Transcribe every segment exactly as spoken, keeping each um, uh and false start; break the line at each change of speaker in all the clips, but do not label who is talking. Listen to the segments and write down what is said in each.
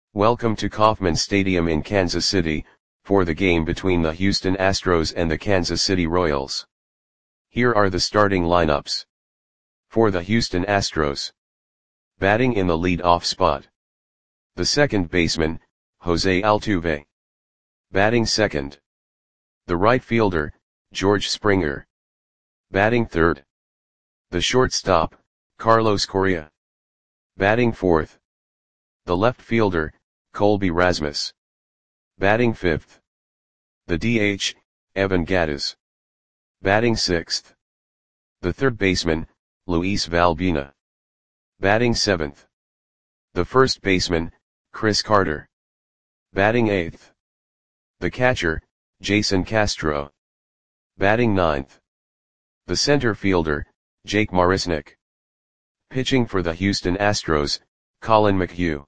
Welcome to Kauffman Stadium in Kansas City, for the game between the Houston Astros and the Kansas City Royals. Here are the starting lineups. For the Houston Astros. Batting in the lead-off spot. The second baseman, Jose Altuve. Batting second. The right fielder, George Springer. Batting third. The shortstop, Carlos Correa. Batting fourth. The left fielder, Colby Rasmus. Batting fifth. The D H, Evan Gattis. Batting sixth. The third baseman, Luis Valbuena. Batting seventh. The first baseman, Chris Carter. Batting eighth. The catcher, Jason Castro. Batting ninth. The center fielder, Jake Marisnick. Pitching for the Houston Astros, Collin McHugh.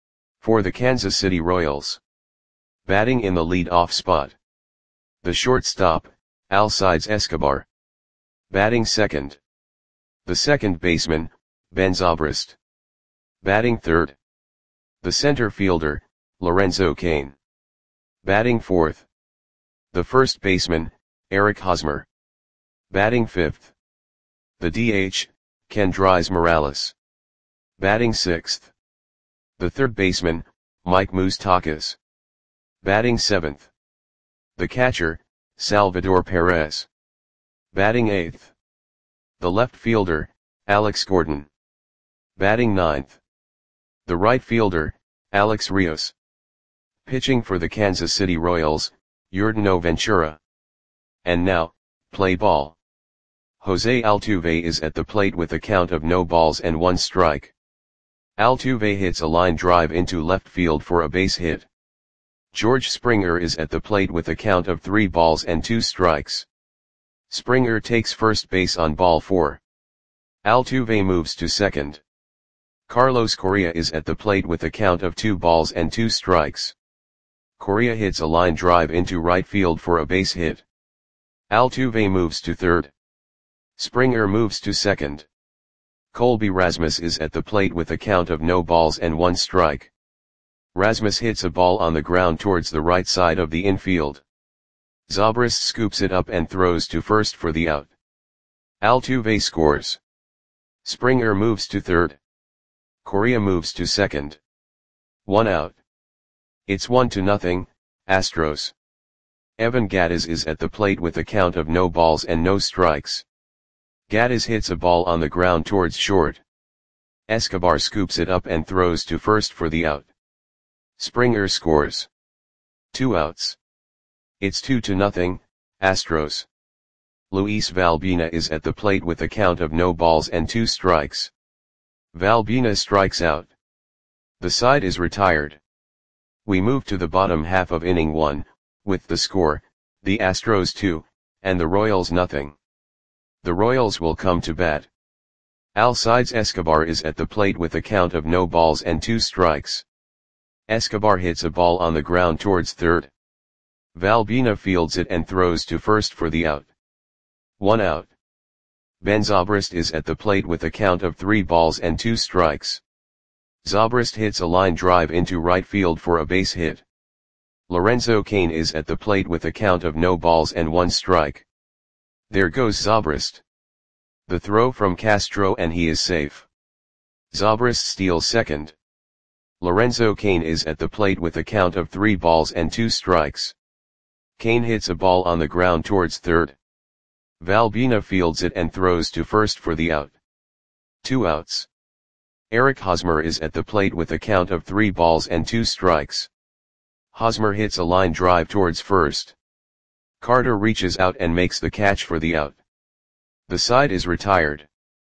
For the Kansas City Royals. Batting in the lead-off spot. The shortstop, Alcides Escobar. Batting second. The second baseman, Ben Zobrist. Batting third. The center fielder, Lorenzo Cain. Batting fourth. The first baseman, Eric Hosmer. Batting fifth. The D H, Kendrys Morales. Batting sixth. The third baseman, Mike Moustakas. Batting seventh. The catcher, Salvador Perez. Batting eighth. The left fielder, Alex Gordon. Batting ninth. The right fielder, Alex Rios. Pitching for the Kansas City Royals, Yordano Ventura. And now, play ball. Jose Altuve is at the plate with a count of no balls and one strike. Altuve hits a line drive into left field for a base hit. George Springer is at the plate with a count of three balls and two strikes. Springer takes first base on ball four. Altuve moves to second. Carlos Correa is at the plate with a count of two balls and two strikes. Correa hits a line drive into right field for a base hit. Altuve moves to third. Springer moves to second. Colby Rasmus is at the plate with a count of no balls and one strike. Rasmus hits a ball on the ground towards the right side of the infield. Zobrist scoops it up and throws to first for the out. Altuve scores. Springer moves to third. Correa moves to second. One out. It's one to nothing, Astros. Evan Gattis is at the plate with a count of no balls and no strikes. Gattis hits a ball on the ground towards short. Escobar scoops it up and throws to first for the out. Springer scores. Two outs. It's two to nothing, Astros. Luis Valbuena is at the plate with a count of no balls and two strikes. Valbuena strikes out. The side is retired. We move to the bottom half of inning one, with the score, the Astros two, and the Royals nothing. The Royals will come to bat. Alcides Escobar is at the plate with a count of no balls and two strikes. Escobar hits a ball on the ground towards third. Valbuena fields it and throws to first for the out. One out. Ben Zobrist is at the plate with a count of three balls and two strikes. Zobrist hits a line drive into right field for a base hit. Lorenzo Cain is at the plate with a count of no balls and one strike. There goes Zobrist. The throw from Castro and he is safe. Zobrist steals second. Lorenzo Cain is at the plate with a count of three balls and two strikes. Cain hits a ball on the ground towards third. Valbuena fields it and throws to first for the out. Two outs. Eric Hosmer is at the plate with a count of three balls and two strikes. Hosmer hits a line drive towards first. Carter reaches out and makes the catch for the out. The side is retired.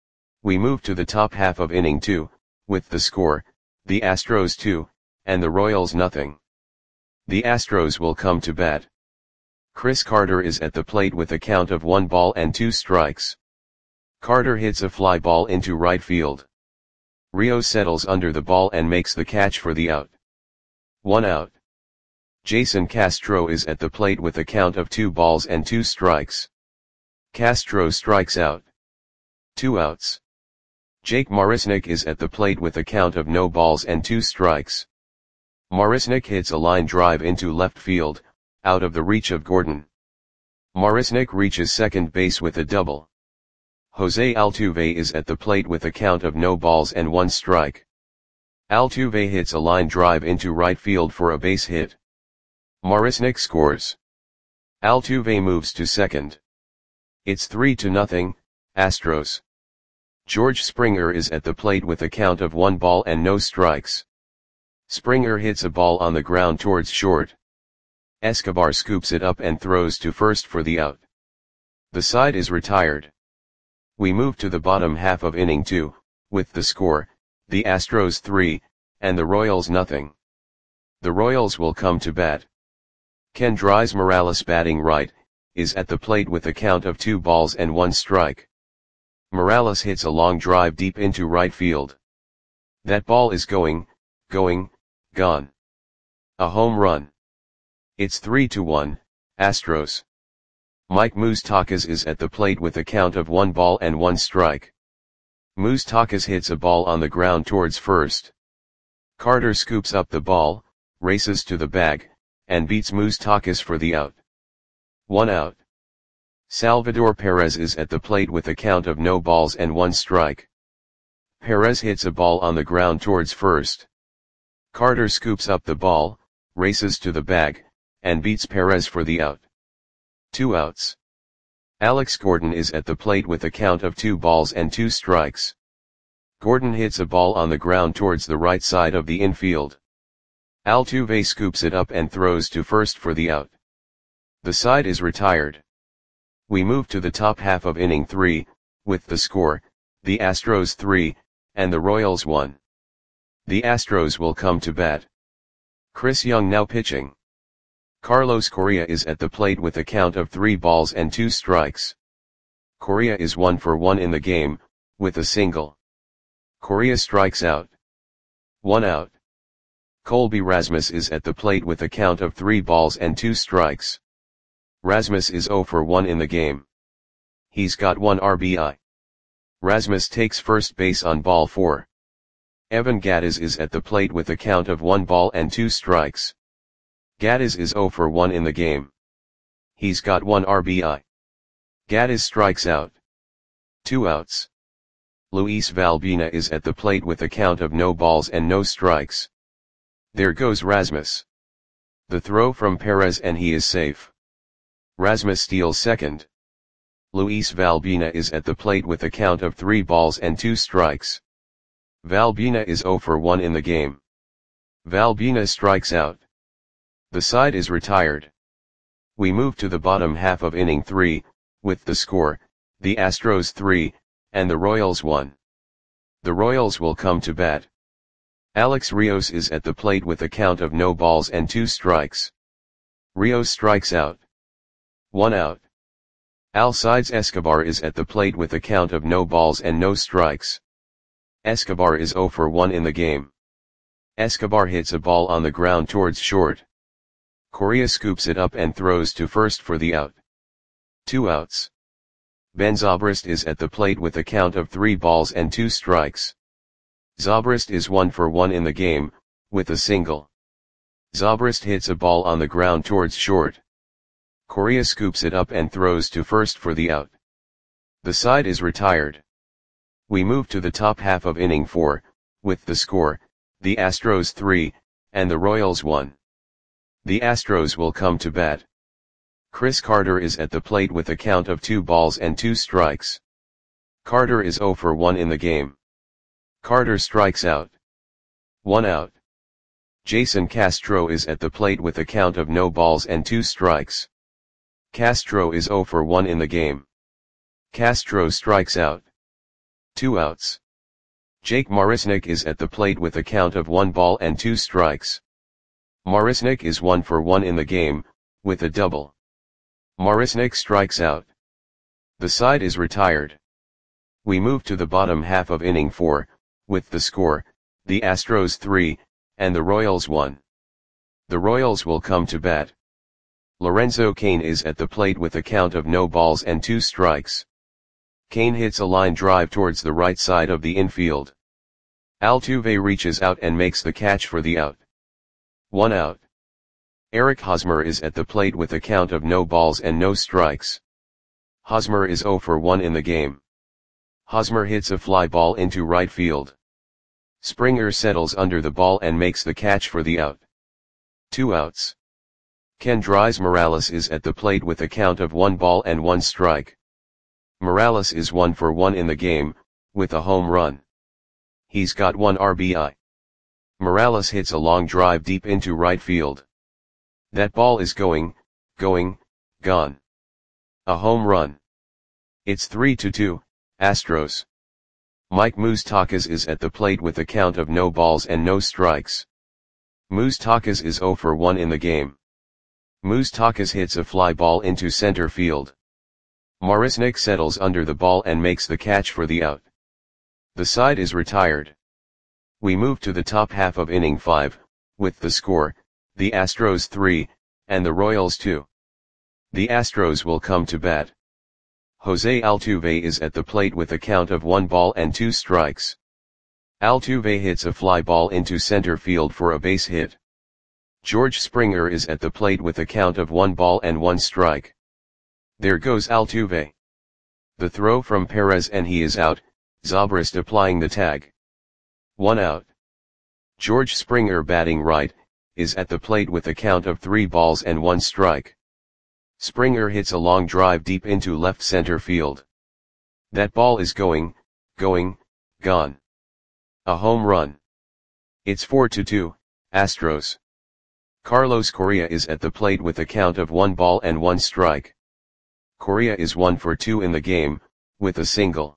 We move to the top half of inning two, with the score, the Astros two, and the Royals nothing. The Astros will come to bat. Chris Carter is at the plate with a count of one ball and two strikes. Carter hits a fly ball into right field. Rio settles under the ball and makes the catch for the out. One out. Jason Castro is at the plate with a count of two balls and two strikes. Castro strikes out. Two outs. Jake Marisnick is at the plate with a count of no balls and two strikes. Marisnick hits a line drive into left field, out of the reach of Gordon. Marisnick reaches second base with a double. Jose Altuve is at the plate with a count of no balls and one strike. Altuve hits a line drive into right field for a base hit. Marisnick scores. Altuve moves to second. It's three to nothing, Astros. George Springer is at the plate with a count of one ball and no strikes. Springer hits a ball on the ground towards short. Escobar scoops it up and throws to first for the out. The side is retired. We move to the bottom half of inning two, with the score, the Astros three, and the Royals nothing. The Royals will come to bat. Kendrys Morales, batting right, is at the plate with a count of two balls and one strike. Morales hits a long drive deep into right field. That ball is going, going, gone. A home run. It's three to one, Astros. Mike Moustakas is at the plate with a count of one ball and one strike. Moustakas hits a ball on the ground towards first. Carter scoops up the ball, races to the bag, and beats Moustakas for the out. One out. Salvador Perez is at the plate with a count of no balls and one strike. Perez hits a ball on the ground towards first. Carter scoops up the ball, races to the bag, and beats Perez for the out. Two outs. Alex Gordon is at the plate with a count of two balls and two strikes. Gordon hits a ball on the ground towards the right side of the infield. Altuve scoops it up and throws to first for the out. The side is retired. We move to the top half of inning three, with the score, the Astros three, and the Royals one. The Astros will come to bat. Chris Young now pitching. Carlos Correa is at the plate with a count of three balls and two strikes. Correa is one for one in the game, with a single. Correa strikes out. One out. Colby Rasmus is at the plate with a count of three balls and two strikes. Rasmus is zero for one in the game. He's got one R B I. Rasmus takes first base on ball four. Evan Gattis is at the plate with a count of one ball and two strikes. Gattis is zero for one in the game. He's got one R B I. Gattis strikes out. Two outs. Luis Valbuena is at the plate with a count of no balls and no strikes. There goes Rasmus. The throw from Perez and he is safe. Rasmus steals second. Luis Valbuena is at the plate with a count of three balls and two strikes. Valbuena is zero for one in the game. Valbuena strikes out. The side is retired. We move to the bottom half of inning three, with the score, the Astros three, and the Royals one. The Royals will come to bat. Alex Rios is at the plate with a count of no balls and two strikes. Rios strikes out. One out. Alcides Escobar is at the plate with a count of no balls and no strikes. Escobar is zero for one in the game. Escobar hits a ball on the ground towards short. Correa scoops it up and throws to first for the out. Two outs. Ben Zobrist is at the plate with a count of three balls and two strikes. Zobrist is one for one in the game, with a single. Zobrist hits a ball on the ground towards short. Correa scoops it up and throws to first for the out. The side is retired. We move to the top half of inning four, with the score, the Astros three, and the Royals one. The Astros will come to bat. Chris Carter is at the plate with a count of two balls and two strikes. Carter is zero for one in the game. Carter strikes out. One out. Jason Castro is at the plate with a count of no balls and two strikes. Castro is zero for one in the game. Castro strikes out. Two outs. Jake Marisnick is at the plate with a count of one ball and two strikes. Marisnick is one for one in the game, with a double. Marisnick strikes out. The side is retired. We move to the bottom half of inning four, with the score, the Astros three, and the Royals one. The Royals will come to bat. Lorenzo Cain is at the plate with a count of no balls and two strikes. Cain hits a line drive towards the right side of the infield. Altuve reaches out and makes the catch for the out. One out. Eric Hosmer is at the plate with a count of no balls and no strikes. Hosmer is zero for one in the game. Hosmer hits a fly ball into right field. Springer settles under the ball and makes the catch for the out. Two outs. Kendrys Morales is at the plate with a count of one ball and one strike. Morales is one for one in the game, with a home run. He's got one R B I. Morales hits a long drive deep into right field. That ball is going, going, gone. A home run. It's three to two, Astros. Mike Moustakas is at the plate with a count of no balls and no strikes. Moustakas is zero for one in the game. Moustakas hits a fly ball into center field. Marisnick settles under the ball and makes the catch for the out. The side is retired. We move to the top half of inning five, with the score, the Astros three, and the Royals two. The Astros will come to bat. Jose Altuve is at the plate with a count of one ball and two strikes. Altuve hits a fly ball into center field for a base hit. George Springer is at the plate with a count of one ball and one strike. There goes Altuve. The throw from Perez and he is out, Zobrist applying the tag. One out. George Springer batting right, is at the plate with a count of three balls and one strike. Springer hits a long drive deep into left center field. That ball is going, going, gone. A home run. It's four to two, Astros. Carlos Correa is at the plate with a count of one ball and one strike. Correa is one for two in the game, with a single.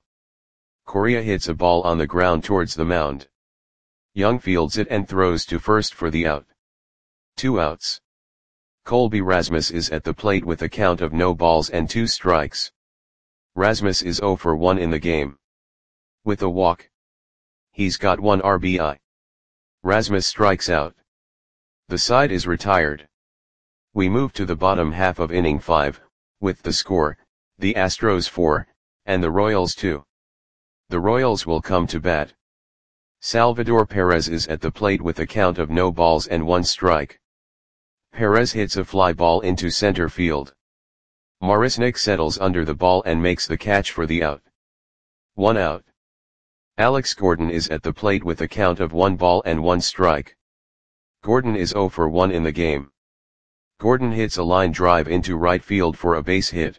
Correa hits a ball on the ground towards the mound. Young fields it and throws to first for the out. Two outs. Colby Rasmus is at the plate with a count of no balls and two strikes. Rasmus is zero for one in the game. With a walk. He's got one R B I. Rasmus strikes out. The side is retired. We move to the bottom half of inning five, with the score, the Astros four, and the Royals two. The Royals will come to bat. Salvador Perez is at the plate with a count of no balls and one strike. Perez hits a fly ball into center field. Marisnick settles under the ball and makes the catch for the out. One out. Alex Gordon is at the plate with a count of one ball and one strike. Gordon is zero for one in the game. Gordon hits a line drive into right field for a base hit.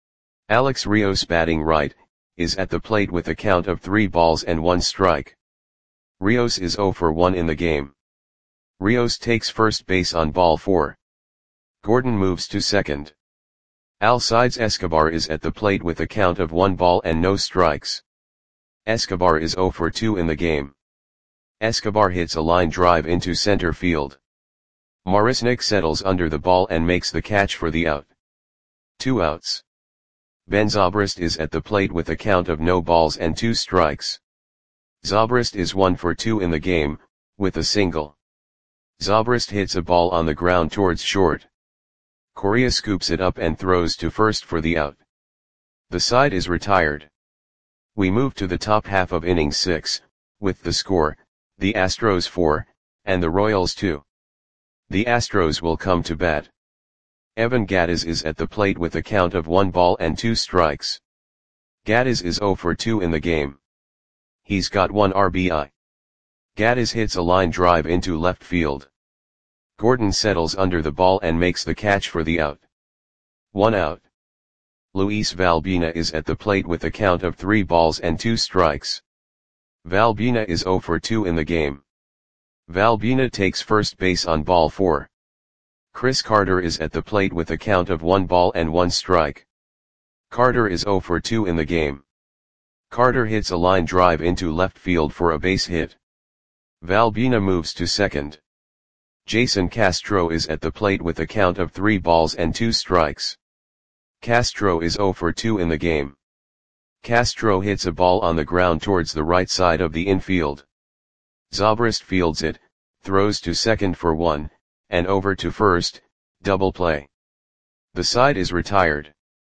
Alex Rios batting right, is at the plate with a count of three balls and one strike. Rios is zero for one in the game. Rios takes first base on ball four. Gordon moves to second. Alcides Escobar is at the plate with a count of one ball and no strikes. Escobar is zero for two in the game. Escobar hits a line drive into center field. Marisnick settles under the ball and makes the catch for the out. Two outs. Ben Zobrist is at the plate with a count of no balls and two strikes. Zobrist is one for two in the game, with a single. Zobrist hits a ball on the ground towards short. Correa scoops it up and throws to first for the out. The side is retired. We move to the top half of inning six, with the score, the Astros four, and the Royals two. The Astros will come to bat. Evan Gattis is at the plate with a count of one ball and two strikes. Gattis is zero for two in the game. He's got one R B I. Gattis hits a line drive into left field. Gordon settles under the ball and makes the catch for the out. One out. Luis Valbuena is at the plate with a count of three balls and two strikes. Valbuena is zero for two in the game. Valbuena takes first base on ball four. Chris Carter is at the plate with a count of one ball and one strike. Carter is zero for two in the game. Carter hits a line drive into left field for a base hit. Valbuena moves to second. Jason Castro is at the plate with a count of three balls and two strikes. Castro is zero for two in the game. Castro hits a ball on the ground towards the right side of the infield. Zobrist fields it, throws to second for one, and over to first, double play. The side is retired.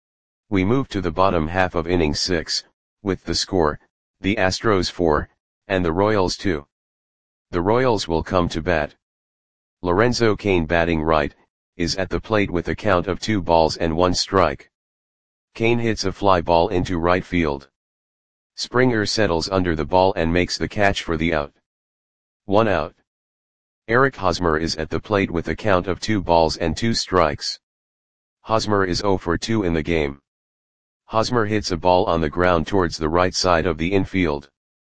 We move to the bottom half of inning six, with the score, the Astros four, and the Royals two. The Royals will come to bat. Lorenzo Cain batting right, is at the plate with a count of two balls and one strike. Cain hits a fly ball into right field. Springer settles under the ball and makes the catch for the out. One out. Eric Hosmer is at the plate with a count of two balls and two strikes. Hosmer is zero for two in the game. Hosmer hits a ball on the ground towards the right side of the infield.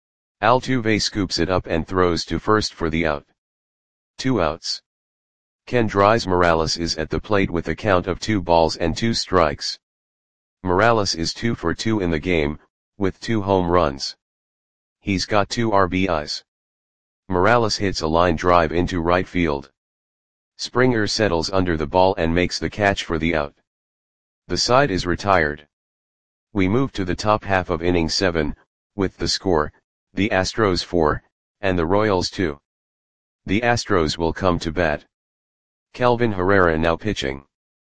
Altuve scoops it up and throws to first for the out. Two outs. Kendrys Morales is at the plate with a count of two balls and two strikes. Morales is two for two in the game, with two home runs. He's got two R B Is. Morales hits a line drive into right field. Springer settles under the ball and makes the catch for the out. The side is retired. We move to the top half of inning seven, with the score, the Astros four, and the Royals two. The Astros will come to bat. Kelvin Herrera now pitching.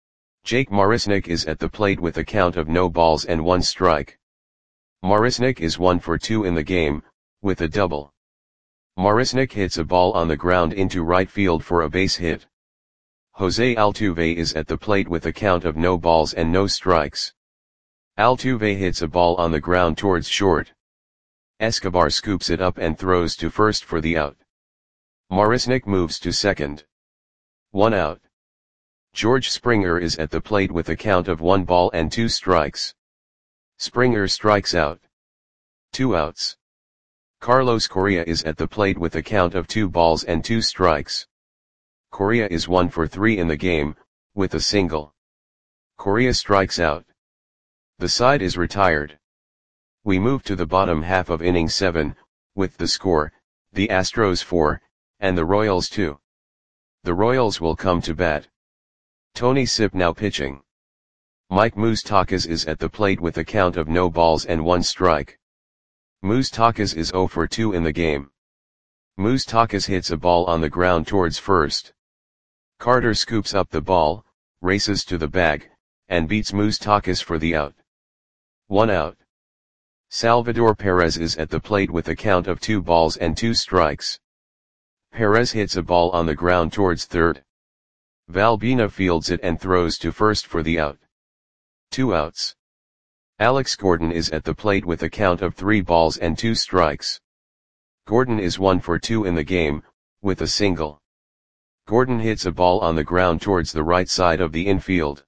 Jake Marisnick is at the plate with a count of no balls and one strike. Marisnick is one for two in the game, with a double. Marisnick hits a ball on the ground into right field for a base hit. Jose Altuve is at the plate with a count of no balls and no strikes. Altuve hits a ball on the ground towards short. Escobar scoops it up and throws to first for the out. Marisnick moves to second. One out. George Springer is at the plate with a count of one ball and two strikes. Springer strikes out. Two outs. Carlos Correa is at the plate with a count of two balls and two strikes. Correa is one for three in the game, with a single. Correa strikes out. The side is retired. We move to the bottom half of inning seven, with the score, the Astros four, and the Royals two. The Royals will come to bat. Tony Sipp now pitching. Mike Moustakas is at the plate with a count of no balls and one strike. Moustakas is zero for two in the game. Moustakas hits a ball on the ground towards first. Carter scoops up the ball, races to the bag, and beats Moustakas for the out. One out. Salvador Perez is at the plate with a count of two balls and two strikes. Perez hits a ball on the ground towards third. Valbuena fields it and throws to first for the out. Two outs. Alex Gordon is at the plate with a count of three balls and two strikes. Gordon is one for two in the game, with a single. Gordon hits a ball on the ground towards the right side of the infield.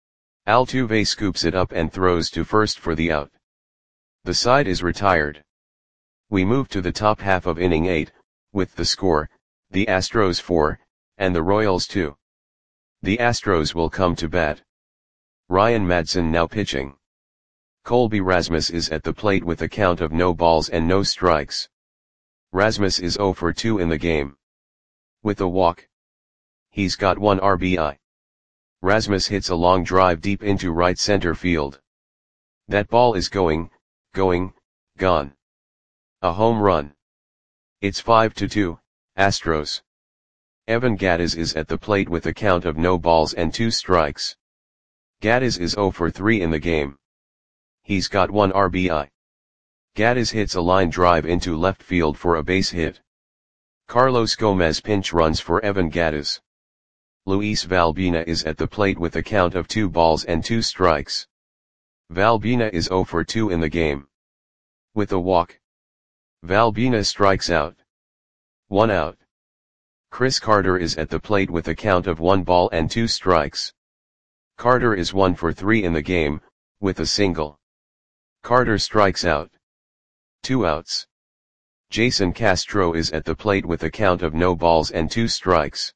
Altuve scoops it up and throws to first for the out. The side is retired. We move to the top half of inning eight, with the score, the Astros four, and the Royals two. The Astros will come to bat. Ryan Madson now pitching. Colby Rasmus is at the plate with a count of no balls and no strikes. Rasmus is zero for two in the game. With a walk. He's got one R B I. Rasmus hits a long drive deep into right center field. That ball is going, going, gone. A home run. It's five to two, Astros. Evan Gattis is at the plate with a count of no balls and two strikes. Gattis is zero for three in the game. He's got one R B I. Gattis hits a line drive into left field for a base hit. Carlos Gomez pinch runs for Evan Gattis. Luis Valbuena is at the plate with a count of two balls and two strikes. Valbuena is zero for two in the game. With a walk. Valbuena strikes out. One out. Chris Carter is at the plate with a count of one ball and two strikes. Carter is one for three in the game, with a single. Carter strikes out. Two outs. Jason Castro is at the plate with a count of no balls and two strikes.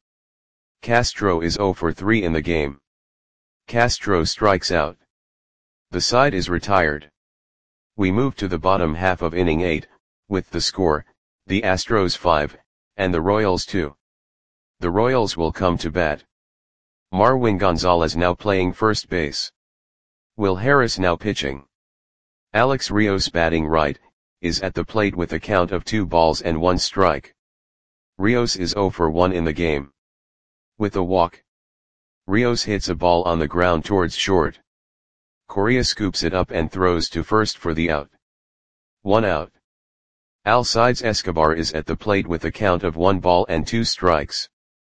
Castro is zero for three in the game. Castro strikes out. The side is retired. We move to the bottom half of inning eight, with the score, the Astros five, and the Royals two. The Royals will come to bat. Marwin Gonzalez now playing first base. Will Harris now pitching. Alex Rios batting right, is at the plate with a count of two balls and one strike. Rios is zero for one in the game. With a walk. Rios hits a ball on the ground towards short. Correa scoops it up and throws to first for the out. One out. Alcides Escobar is at the plate with a count of one ball and two strikes.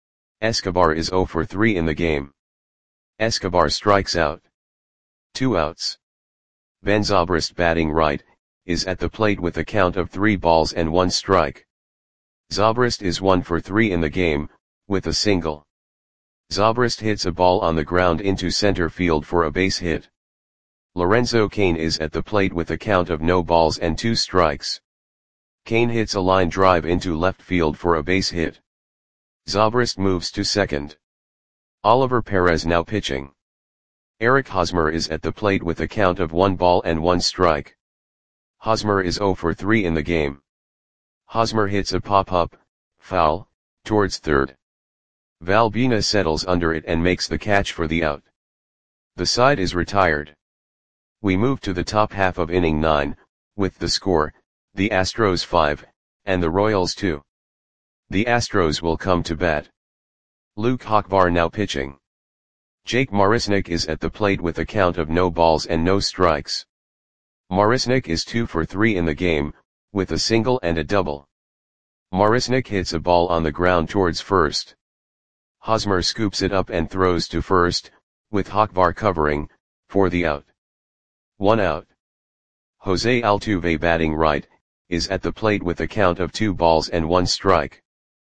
Escobar is zero for three in the game. Escobar strikes out. Two outs. Ben Zobrist batting right, is at the plate with a count of three balls and one strike. Zobrist is one for three in the game, with a single. Zobrist hits a ball on the ground into center field for a base hit. Lorenzo Cain is at the plate with a count of no balls and two strikes. Cain hits a line drive into left field for a base hit. Zobrist moves to second. Oliver Perez now pitching. Eric Hosmer is at the plate with a count of one ball and one strike. Hosmer is zero for three in the game. Hosmer hits a pop-up, foul, towards third. Valbuena settles under it and makes the catch for the out. The side is retired. We move to the top half of inning nine, with the score, the Astros five, and the Royals two. The Astros will come to bat. Luke Hochvar now pitching. Jake Marisnick is at the plate with a count of no balls and no strikes. Marisnick is two for three in the game, with a single and a double. Marisnick hits a ball on the ground towards first. Hosmer scoops it up and throws to first, with Hochvar covering, for the out. One out. Jose Altuve batting right, is at the plate with a count of two balls and one strike.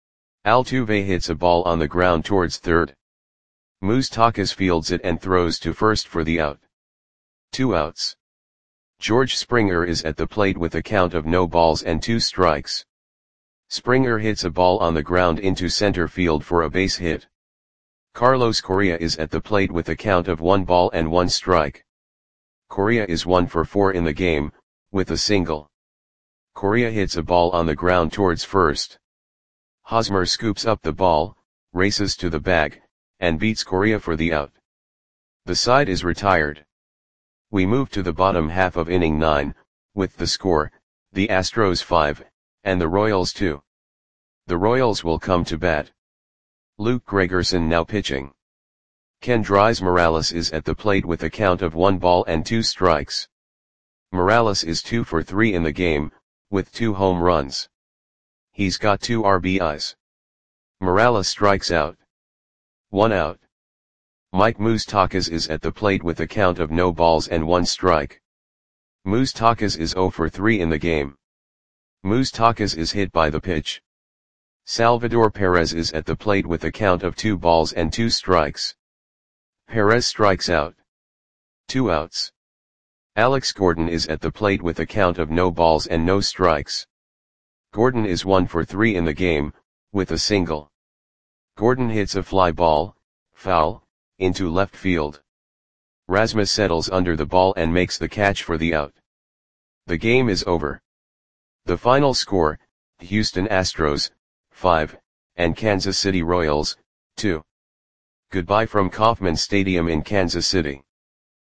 Altuve hits a ball on the ground towards third. Moustakas fields it and throws to first for the out. Two outs. George Springer is at the plate with a count of no balls and two strikes. Springer hits a ball on the ground into center field for a base hit. Carlos Correa is at the plate with a count of one ball and one strike. Correa is one for four in the game, with a single. Correa hits a ball on the ground towards first. Hosmer scoops up the ball, races to the bag, and beats Correa for the out. The side is retired. We move to the bottom half of inning nine, with the score, the Astros five, and the Royals two. The Royals will come to bat. Luke Gregerson now pitching. Kendrys Morales is at the plate with a count of one ball and two strikes. Morales is two for three in the game, with two home runs. He's got two R B Is. Morales strikes out. One out. Mike Moustakas is at the plate with a count of no balls and one strike. Moustakas is zero for three in the game. Moustakas is hit by the pitch. Salvador Perez is at the plate with a count of two balls and two strikes. Perez strikes out. Two outs. Alex Gordon is at the plate with a count of no balls and no strikes. Gordon is one for three in the game, with a single. Gordon hits a fly ball, foul, into left field. Rasmus settles under the ball and makes the catch for the out. The game is over. The final score, Houston Astros, five, and Kansas City Royals, two. Goodbye from Kauffman Stadium in Kansas City.